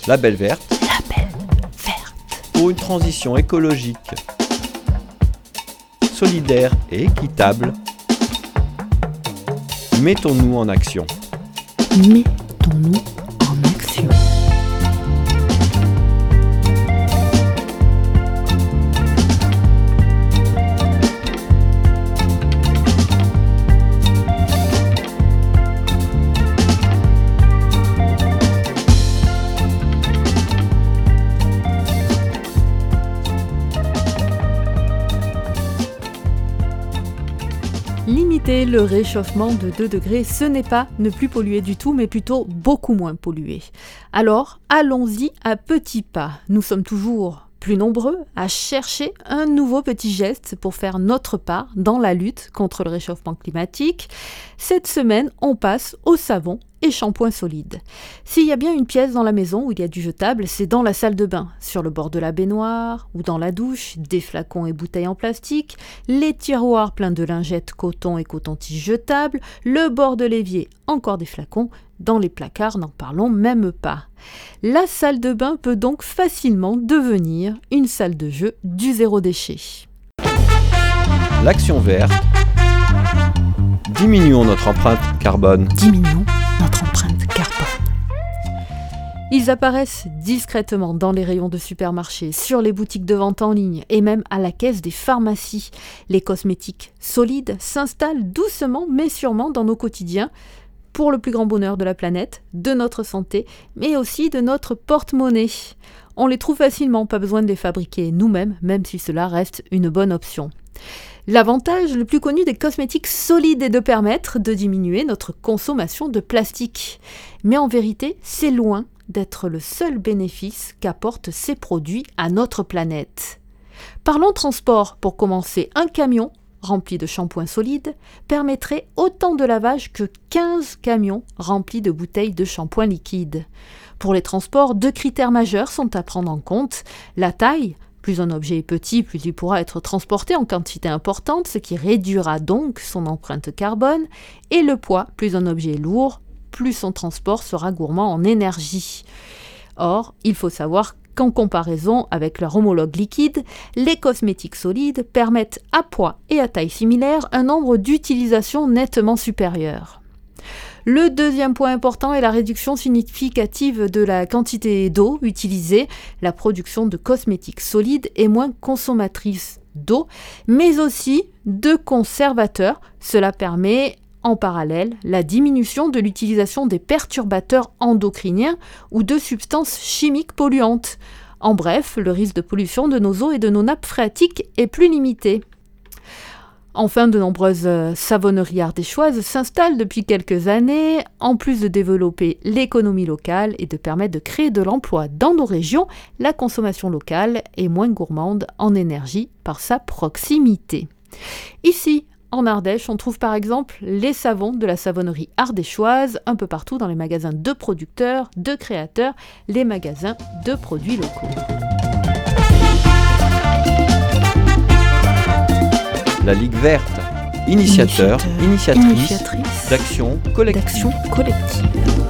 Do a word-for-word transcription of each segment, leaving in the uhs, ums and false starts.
Label Verte. Label Verte. Pour une transition écologique, solidaire et équitable, mettons-nous en action. Mettons-nous en action. Limiter le réchauffement de deux degrés, ce n'est pas ne plus polluer du tout, mais plutôt beaucoup moins polluer. Alors, allons-y à petits pas. Nous sommes toujours plus nombreux à chercher un nouveau petit geste pour faire notre part dans la lutte contre le réchauffement climatique. Cette semaine, on passe au savon et shampoing solide. S'il y a bien une pièce dans la maison où il y a du jetable, c'est dans la salle de bain, sur le bord de la baignoire ou dans la douche, des flacons et bouteilles en plastique, les tiroirs pleins de lingettes, coton et coton-tige jetables, le bord de l'évier, encore des flacons, dans les placards, n'en parlons même pas. La salle de bain peut donc facilement devenir une salle de jeu du zéro déchet. L'action verte. Diminuons notre empreinte carbone. Diminuons notre empreinte carbone. Ils apparaissent discrètement dans les rayons de supermarchés, sur les boutiques de vente en ligne et même à la caisse des pharmacies. Les cosmétiques solides s'installent doucement mais sûrement dans nos quotidiens pour le plus grand bonheur de la planète, de notre santé, mais aussi de notre porte-monnaie. On les trouve facilement, pas besoin de les fabriquer nous-mêmes, même si cela reste une bonne option. L'avantage le plus connu des cosmétiques solides est de permettre de diminuer notre consommation de plastique. Mais en vérité, c'est loin d'être le seul bénéfice qu'apportent ces produits à notre planète. Parlons transport pour commencer. Un camion rempli de shampoing solide permettrait autant de lavage que quinze camions remplis de bouteilles de shampoing liquide. Pour les transports, deux critères majeurs sont à prendre en compte. La taille. Plus un objet est petit, plus il pourra être transporté en quantité importante, ce qui réduira donc son empreinte carbone. Et le poids, plus un objet est lourd, plus son transport sera gourmand en énergie. Or, il faut savoir qu'en comparaison avec leur homologue liquide, les cosmétiques solides permettent à poids et à taille similaire un nombre d'utilisations nettement supérieur. Le deuxième point important est la réduction significative de la quantité d'eau utilisée. La production de cosmétiques solides est moins consommatrice d'eau, mais aussi de conservateurs. Cela permet en parallèle la diminution de l'utilisation des perturbateurs endocriniens ou de substances chimiques polluantes. En bref, le risque de pollution de nos eaux et de nos nappes phréatiques est plus limité. Enfin, de nombreuses savonneries ardéchoises s'installent depuis quelques années, en plus de développer l'économie locale et de permettre de créer de l'emploi dans nos régions. La consommation locale est moins gourmande en énergie par sa proximité. Ici, en Ardèche, on trouve par exemple les savons de la savonnerie ardéchoise un peu partout dans les magasins de producteurs, de créateurs, les magasins de produits locaux. La Ligue Verte, initiateur, Initiateur, initiatrice, initiatrice d'action collective. d'action collective.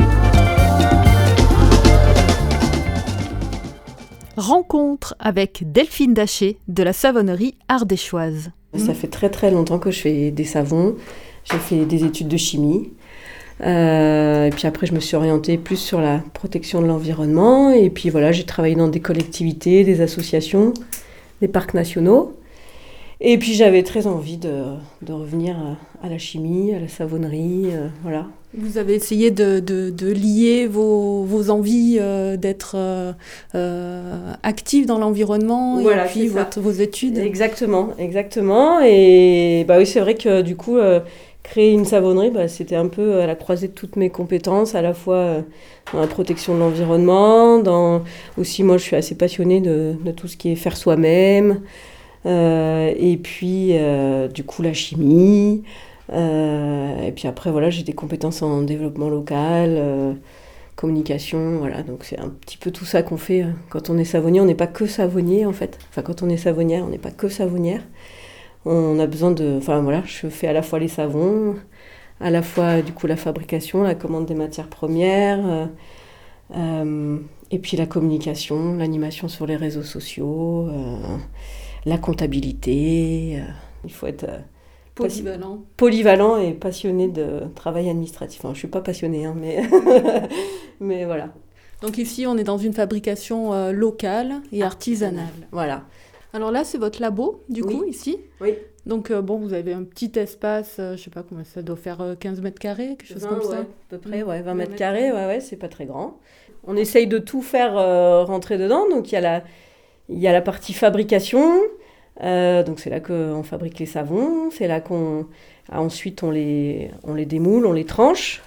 Rencontre avec Delphine Daché de la savonnerie ardéchoise. Ça fait très très longtemps que je fais des savons. J'ai fait des études de chimie. Euh, et puis après, je me suis orientée plus sur la protection de l'environnement. Et puis voilà, j'ai travaillé dans des collectivités, des associations, des parcs nationaux. Et puis j'avais très envie de, de revenir à, à la chimie, à la savonnerie, euh, voilà. Vous avez essayé de, de, de lier vos, vos envies euh, d'être euh, euh, active dans l'environnement Voilà, et puis votre, vos études. Exactement, exactement. Et bah oui, c'est vrai que du coup, euh, créer une savonnerie, bah, c'était un peu à la croisée de toutes mes compétences, à la fois euh, dans la protection de l'environnement, dans aussi moi je suis assez passionnée de, de tout ce qui est faire soi-même. Euh, et puis euh, du coup la chimie euh, et puis après voilà j'ai des compétences en développement local, euh, communication, voilà, donc c'est un petit peu tout ça qu'on fait euh, quand on est savonnier. On n'est pas que savonnier en fait, enfin quand on est savonnière on n'est pas que savonnière, on a besoin de, enfin voilà, je fais à la fois les savons, à la fois du coup la fabrication, la commande des matières premières, euh, Euh, et puis la communication, l'animation sur les réseaux sociaux, euh, la comptabilité. Euh, il faut être... Euh, Polyvalent. Polyvalent et passionné de travail administratif. Enfin, je ne suis pas passionnée, hein, mais... mais voilà. Donc ici, on est dans une fabrication euh, locale et artisanale. Voilà. Alors là, c'est votre labo, du Oui. coup, ici. Oui. Donc, euh, bon, vous avez un petit espace, euh, je sais pas comment ça doit faire, euh, quinze mètres carrés, quelque chose vingt, comme ouais, ça. à peu près, ouais, vingt vingt mètres mètres carrés, ouais, ouais, c'est pas très grand. On essaye de tout faire euh, rentrer dedans. Donc, il y a la, il y a la partie fabrication. Euh, donc, c'est là qu'on fabrique les savons. C'est là qu'on... Ah, ensuite, on les, on les démoule, on les tranche.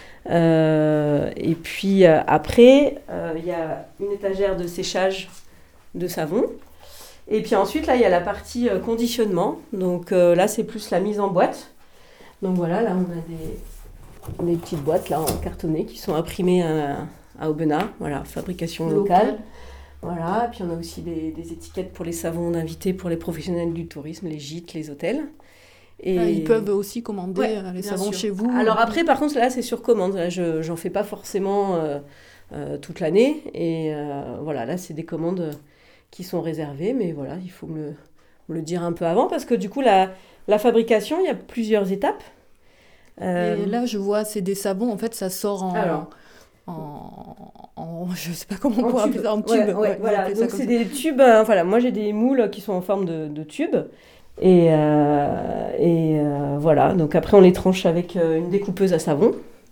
Euh, et puis, euh, après, euh, il y a une étagère de séchage de savon. Et puis ensuite, là, il y a la partie euh, conditionnement. Donc euh, là, c'est plus la mise en boîte. Donc voilà, là, on a des, des petites boîtes là, en cartonné qui sont imprimées à, à Aubenas. Voilà, fabrication locale. Local. Voilà, puis on a aussi des, des étiquettes pour les savons d'invités, pour les professionnels du tourisme, les gîtes, les hôtels. Et... Ah, ils peuvent aussi commander Ouais, euh, les bien savons sûr. chez vous. Alors après, par contre, là, c'est sur commande. Là, je j'en fais pas forcément euh, euh, toute l'année. Et euh, voilà, là, c'est des commandes qui sont réservées. Mais voilà, il faut me le, me le dire un peu avant parce que du coup, la, la fabrication, il y a plusieurs étapes. Euh, Et là, je vois, c'est des savons, en fait, ça sort en... Alors, en, en je sais pas comment on en pourrait tube. appeler ça, en tube. Ouais, ouais, Ouais, vous voilà. appelez ça Donc comme c'est ça. des tubes. euh, voilà, moi j'ai des moules qui sont en forme de, de tubes. Et, euh, et euh, voilà. Donc après on les tranche avec euh, une découpeuse à savon.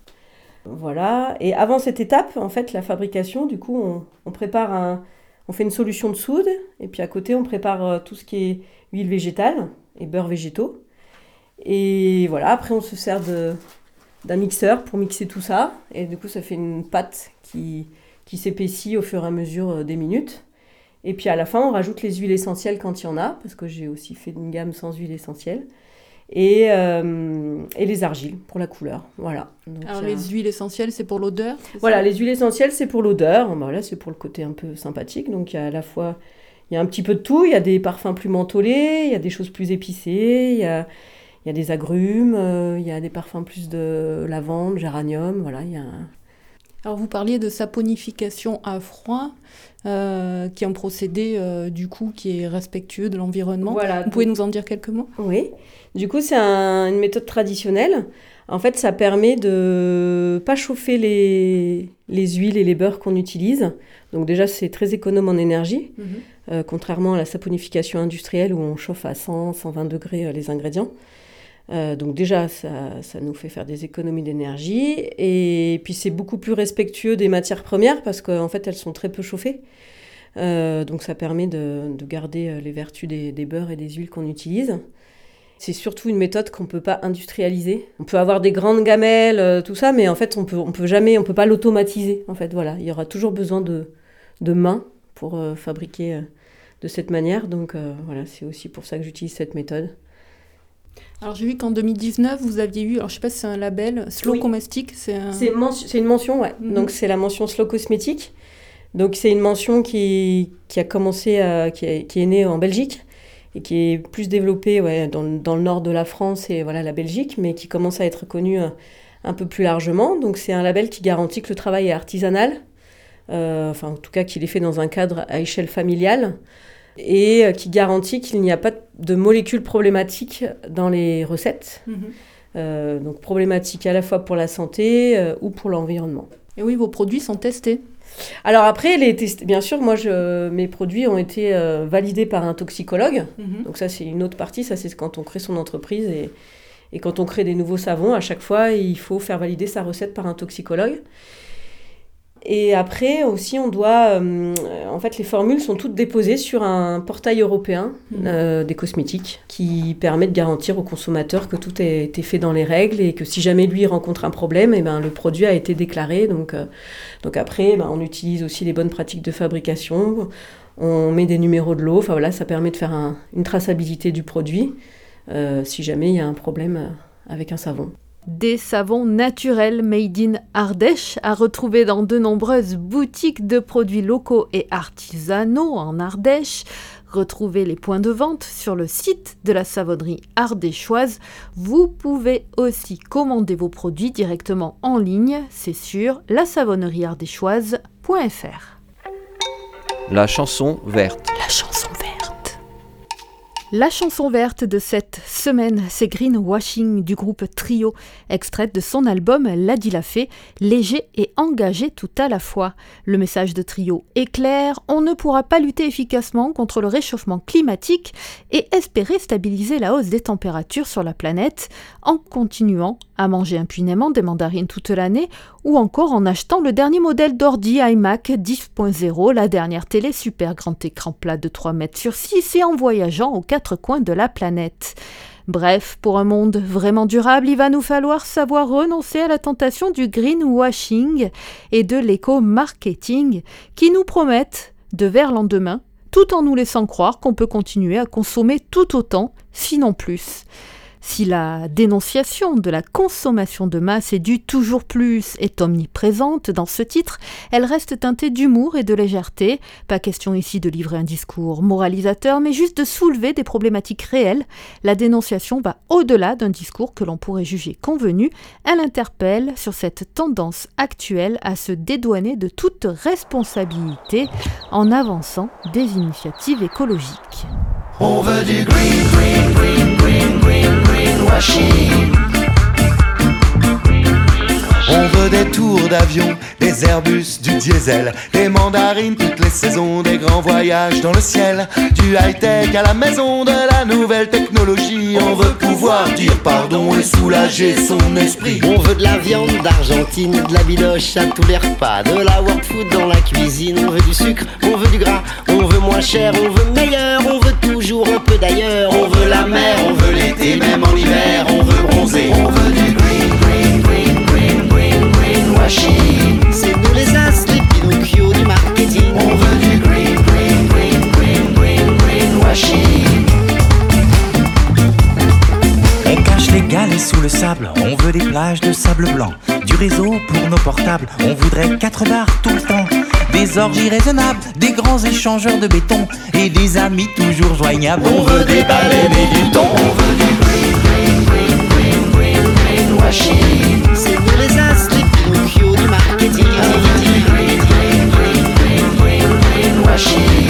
Voilà. Et avant cette étape, en fait, la fabrication, du coup, on, on prépare un, on fait une solution de soude. Et puis à côté, on prépare euh, tout ce qui est huile végétale et beurre végétaux. Et voilà. Après, on se sert de d'un mixeur pour mixer tout ça. Et du coup, ça fait une pâte qui, qui s'épaissit au fur et à mesure des minutes. Et puis à la fin, on rajoute les huiles essentielles quand il y en a, parce que j'ai aussi fait une gamme sans huile essentielle. Et, euh, et les argiles pour la couleur. Voilà. Donc, Alors, il y a- les huiles essentielles, c'est pour l'odeur, c'est Voilà, ça les huiles essentielles, c'est pour l'odeur. Bah, là, c'est pour le côté un peu sympathique. Donc il y a à la fois, il y a un petit peu de tout. Il y a des parfums plus mentholés, il y a des choses plus épicées, il y a... Il y a des agrumes, euh, il y a des parfums plus de lavande, géranium, voilà, il y a... un- Alors, vous parliez de saponification à froid, euh, qui est un procédé, euh, du coup, qui est respectueux de l'environnement. Voilà. Vous pouvez nous en dire quelques mots ? Oui, du coup, c'est un- une méthode traditionnelle. En fait, ça permet de pas chauffer les, les huiles et les beurres qu'on utilise. Donc déjà, c'est très économe en énergie, euh, contrairement à la saponification industrielle où on chauffe à cent, cent vingt degrés euh, les ingrédients. Euh, donc déjà, ça, ça nous fait faire des économies d'énergie. Et puis, c'est beaucoup plus respectueux des matières premières parce qu'en fait, elles sont très peu chauffées. Euh, donc, ça permet de, de garder les vertus des, des beurres et des huiles qu'on utilise. C'est surtout une méthode qu'on ne peut pas industrialiser. On peut avoir des grandes gamelles, euh, tout ça, mais en fait, on peut, on peut jamais, on peut pas l'automatiser. En fait, voilà, il y aura toujours besoin de, de mains pour euh, fabriquer euh, de cette manière. Donc, euh, voilà, c'est aussi pour ça que j'utilise cette méthode. Alors, j'ai vu qu'en deux mille dix-neuf, vous aviez eu, alors je sais pas si c'est un label, Slow Oui. Comestic, c'est un... C'est, men- c'est une mention, ouais. Mhm. Donc, c'est la mention Slow Cosmétique. Donc, c'est une mention qui, qui a commencé, à, qui, est, qui est née en Belgique et qui est plus développée ouais, dans, dans le nord de la France et voilà, la Belgique, mais qui commence à être connue euh, un peu plus largement. Donc, c'est un label qui garantit que le travail est artisanal, euh, enfin, en tout cas, qu'il est fait dans un cadre à échelle familiale et euh, qui garantit qu'il n'y a pas de molécules problématiques dans les recettes. Mhm. Euh, donc, problématiques à la fois pour la santé euh, ou pour l'environnement. Et oui, vos produits sont testés. Alors après, les test... bien sûr, moi, je... mes produits ont été euh, validés par un toxicologue. Mhm. Donc ça, c'est une autre partie. Ça, c'est quand on crée son entreprise. Et, et quand on crée des nouveaux savons, à chaque fois, il faut faire valider sa recette par un toxicologue. Et après, aussi, on doit... euh, en fait, les formules sont toutes déposées sur un portail européen Mhm. euh, des cosmétiques qui permet de garantir au consommateur que tout a été fait dans les règles et que si jamais lui rencontre un problème, eh ben, le produit a été déclaré. Donc, euh, donc après, eh ben, on utilise aussi les bonnes pratiques de fabrication. On met des numéros de lot. Enfin voilà, ça permet de faire un- une traçabilité du produit euh, si jamais il y a un problème euh, avec un savon. Des savons naturels made in Ardèche à retrouver dans de nombreuses boutiques de produits locaux et artisanaux en Ardèche. Retrouvez les points de vente sur le site de la savonnerie ardéchoise. Vous pouvez aussi commander vos produits directement en ligne, c'est sur la savonnerie ardéchoise point f r. La chanson verte. La chanson verte. La chanson verte de cette semaine, c'est Greenwashing du groupe Trio, extraite de son album Ladi l'a fait, léger et engagé tout à la fois. Le message de Trio est clair, on ne pourra pas lutter efficacement contre le réchauffement climatique et espérer stabiliser la hausse des températures sur la planète en continuant à manger impunément des mandarines toute l'année ou encore en achetant le dernier modèle d'ordi iMac dix point zéro, la dernière télé super grand écran plat de trois mètres sur six et en voyageant aux quatre coins de la planète. Bref, pour un monde vraiment durable, il va nous falloir savoir renoncer à la tentation du greenwashing et de l'éco-marketing qui nous promettent de verts lendemains, tout en nous laissant croire qu'on peut continuer à consommer tout autant, sinon plus. Si la dénonciation de la consommation de masse et du toujours plus est omniprésente dans ce titre, elle reste teintée d'humour et de légèreté. Pas question ici de livrer un discours moralisateur, mais juste de soulever des problématiques réelles. La dénonciation va au-delà d'un discours que l'on pourrait juger convenu. Elle interpelle sur cette tendance actuelle à se dédouaner de toute responsabilité en avançant des initiatives écologiques. On veut du green, green, green, green, green, greenwashing. On veut des tours d'avion, des Airbus, du diesel, des mandarines toutes les saisons, des grands voyages dans le ciel, du high-tech à la maison, de la nouvelle technologie. On veut pouvoir dire pardon et soulager son esprit. On veut de la viande d'Argentine, de la bidoche à tous les repas, de la world food dans la cuisine. On veut du sucre, on veut du gras, on veut moins cher, on veut meilleur, on veut toujours un peu d'ailleurs. On veut la mer, on veut l'été, même en hiver, on veut bronzer. On veut du green, green, green, green, green, greenwashing. C'est nous les as, les Pinocchio du marketing. On veut du green, green, green, green, green, greenwashing. On cache les galets sous le sable, on veut des plages de sable blanc, du réseau pour nos portables, on voudrait quatre bars tout le temps, des orgies raisonnables, des grands échangeurs de béton et des amis toujours joignables. On veut des baleines et du thon. On veut du green, green, green, green, green, greenwashing. C'est nous les as, les Pinocchio du marketing. On veut du green, green, green, green, green, greenwashing.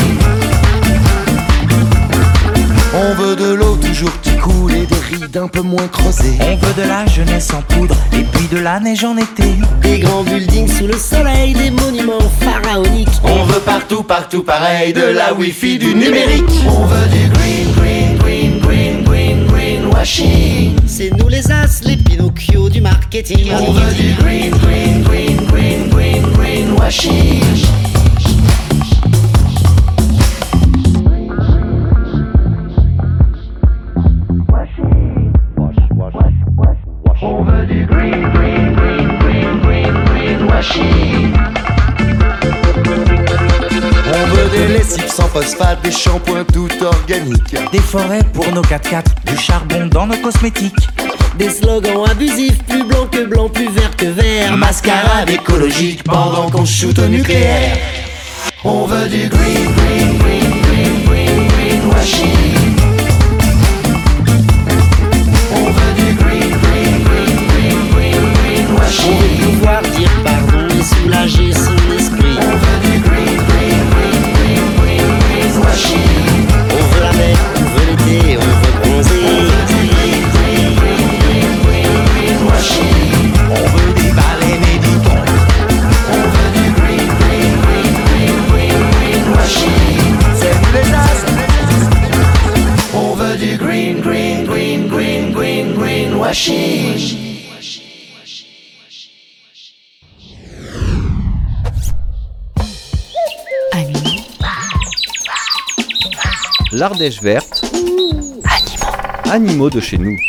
On veut de l'eau toujours qui coule et des rides un peu moins creusées. On veut de la jeunesse en poudre et puis de la neige en été. Des grands buildings sous le soleil, des monuments pharaoniques. On veut partout, partout pareil, de la wifi, du numérique. On veut du green, green, green, green, green, greenwashing. C'est nous les as, les Pinocchio du marketing. On veut du green, green, green, green, green, greenwashing. On veut du green, green, green, green, green, greenwashing. On veut des lessives sans phosphate, des shampoings tout organiques. Des forêts pour nos quatre-quatre, du charbon dans nos cosmétiques. Des slogans abusifs, plus blanc que blanc, plus vert que vert. Mascarade écologique pendant qu'on shoot au nucléaire. On veut du green, green, green, green, green, greenwashing. On veut du green, green, green, green, green, greenwashing. On veut pouvoir dire pardon et soulager son esprit. On veut du green, green, green, green, green, greenwashing. On veut la mer, on veut l'été, on veut bronzer. On veut du green, green, green, green, green, greenwashing. On veut des baleines et du thon. On veut du green, green, green, green, green, greenwashing. C'est nous les as. On veut du green, green, green, green, green, greenwashing. L'Ardèche verte. Animaux. Animaux de chez nous.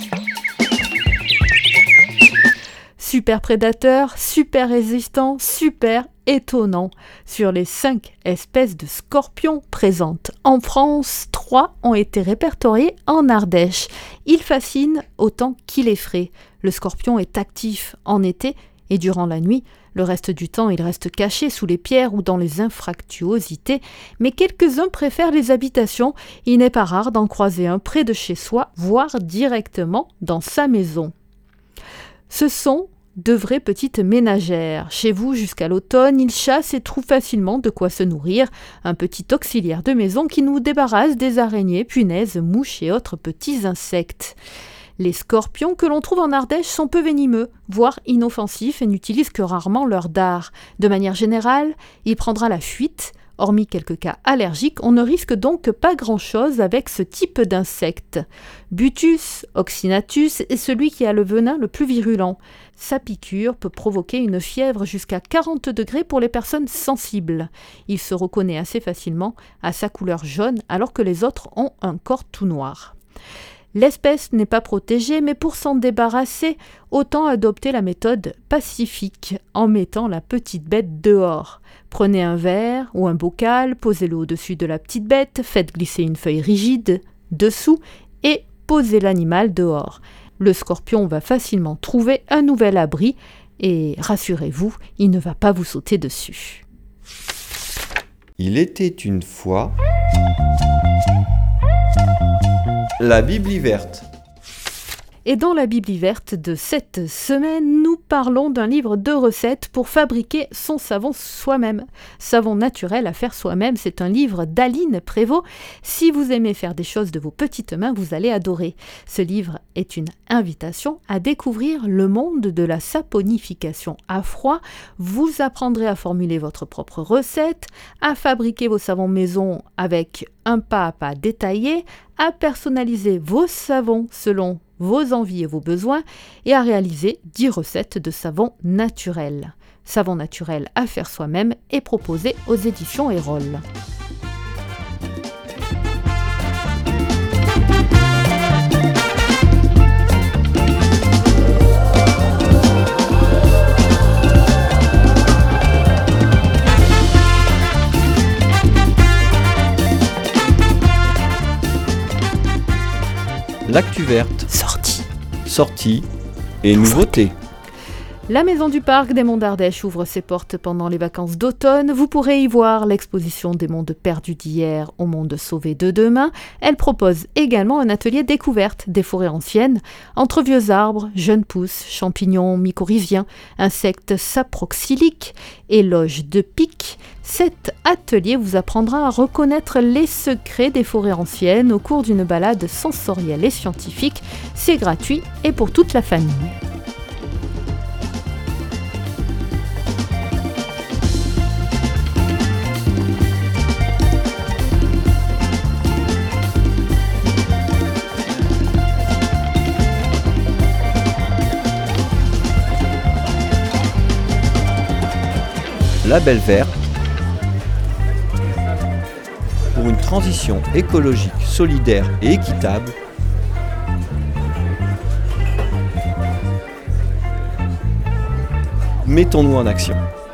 Super prédateur, super résistant, super étonnant. Sur les cinq espèces de scorpions présentes en France, trois ont été répertoriés en Ardèche. Il fascine autant qu'il effraie. Le scorpion est actif en été et durant la nuit. Le reste du temps, il reste caché sous les pierres ou dans les infractuosités, mais quelques-uns préfèrent les habitations. Il n'est pas rare d'en croiser un près de chez soi, voire directement dans sa maison. Ce sont de vraies petites ménagères. Chez vous, jusqu'à l'automne, ils chassent et trouvent facilement de quoi se nourrir. Un petit auxiliaire de maison qui nous débarrasse des araignées, punaises, mouches et autres petits insectes. Les scorpions que l'on trouve en Ardèche sont peu venimeux, voire inoffensifs et n'utilisent que rarement leur dard. De manière générale, il prendra la fuite. Hormis quelques cas allergiques, on ne risque donc pas grand-chose avec ce type d'insecte. Butus oxynatus est celui qui a le venin le plus virulent. Sa piqûre peut provoquer une fièvre jusqu'à quarante degrés pour les personnes sensibles. Il se reconnaît assez facilement à sa couleur jaune alors que les autres ont un corps tout noir. L'espèce n'est pas protégée, mais pour s'en débarrasser, autant adopter la méthode pacifique en mettant la petite bête dehors. Prenez un verre ou un bocal, posez-le au-dessus de la petite bête, faites glisser une feuille rigide dessous et posez l'animal dehors. Le scorpion va facilement trouver un nouvel abri et rassurez-vous, il ne va pas vous sauter dessus. Il était une fois la Bibli verte. Et dans la Bibli verte de cette semaine, nous parlons d'un livre de recettes pour fabriquer son savon soi-même. Savon naturel à faire soi-même, c'est un livre d'Aline Prévost. Si vous aimez faire des choses de vos petites mains, vous allez adorer. Ce livre est une invitation à découvrir le monde de la saponification à froid. Vous apprendrez à formuler votre propre recette, à fabriquer vos savons maison avec un pas à pas détaillé, à personnaliser vos savons selon vos envies et vos besoins et à réaliser dix recettes de savon naturel. Savon naturel à faire soi-même est proposé aux éditions Erol. L'actu verte. Sortie. Sortie et nouveauté. La Maison du Parc des Monts d'Ardèche ouvre ses portes pendant les vacances d'automne. Vous pourrez y voir l'exposition des mondes perdus d'hier aux mondes sauvés de demain. Elle propose également un atelier découverte des forêts anciennes, entre vieux arbres, jeunes pousses, champignons mycorhiziens, insectes saproxyliques et loges de pics. Cet atelier vous apprendra à reconnaître les secrets des forêts anciennes au cours d'une balade sensorielle et scientifique. C'est gratuit et pour toute la famille. Label vert pour une transition écologique, solidaire et équitable. Mettons-nous en action.